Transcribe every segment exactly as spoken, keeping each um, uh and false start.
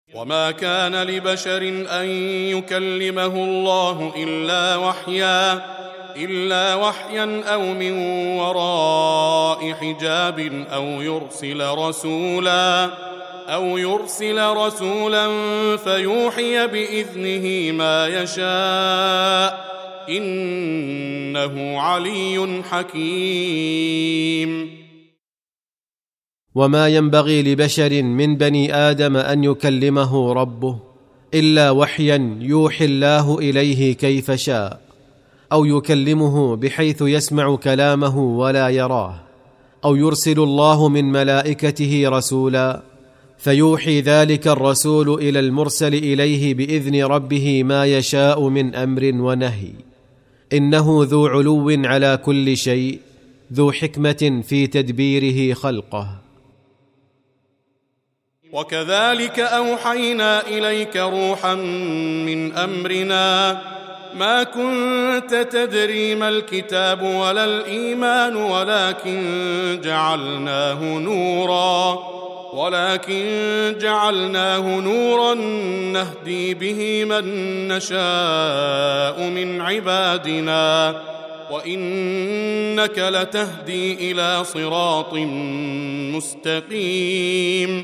وما كان لبشر أن يكلمه الله إلا وحيا إلا وحيا أو من وراء حجاب أو يرسل رسولا أو يرسل رسولا فيوحي بإذنه ما يشاء إنه علي حكيم. وما ينبغي لبشر من بني آدم أن يكلمه ربه إلا وحيا يوحي الله إليه كيف شاء، أو يكلمه بحيث يسمع كلامه ولا يراه، أو يرسل الله من ملائكته رسولا فيوحي ذلك الرسول إلى المرسل إليه بإذن ربه ما يشاء من أمر ونهي. إنه ذو علو على كل شيء، ذو حكمة في تدبيره خلقه. وكذلك أوحينا إليك روحا من أمرنا ما كنت تدري ما الكتاب ولا الإيمان ولكن جعلناه نورا ولكن جعلناه نورا نهدي به من نشاء من عبادنا وإنك لتهدي إلى صراط مستقيم.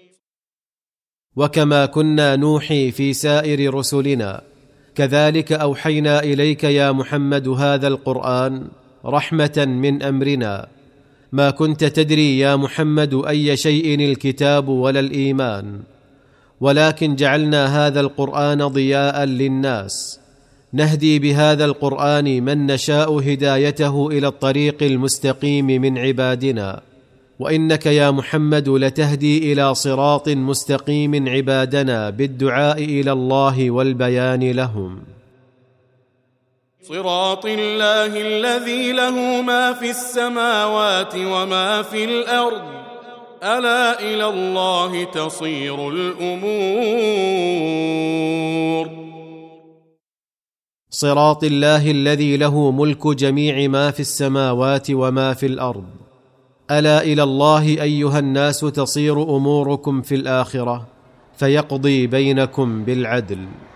وكما كنا نوحي في سائر رسلنا كذلك أوحينا إليك يا محمد هذا القرآن رحمة من أمرنا. ما كنت تدري يا محمد أي شيء الكتاب ولا الإيمان، ولكن جعلنا هذا القرآن ضياء للناس، نهدي بهذا القرآن من نشاء هدايته إلى الطريق المستقيم من عبادنا، وإنك يا محمد لتهدي إلى صراط مستقيم عبادنا بالدعاء إلى الله والبيان لهم. صراط الله الذي له ما في السماوات وما في الأرض ألا إلى الله تصير الأمور. صراط الله الذي له ملك جميع ما في السماوات وما في الأرض ألا إلى الله أيها الناس تصير أموركم في الآخرة فيقضي بينكم بالعدل.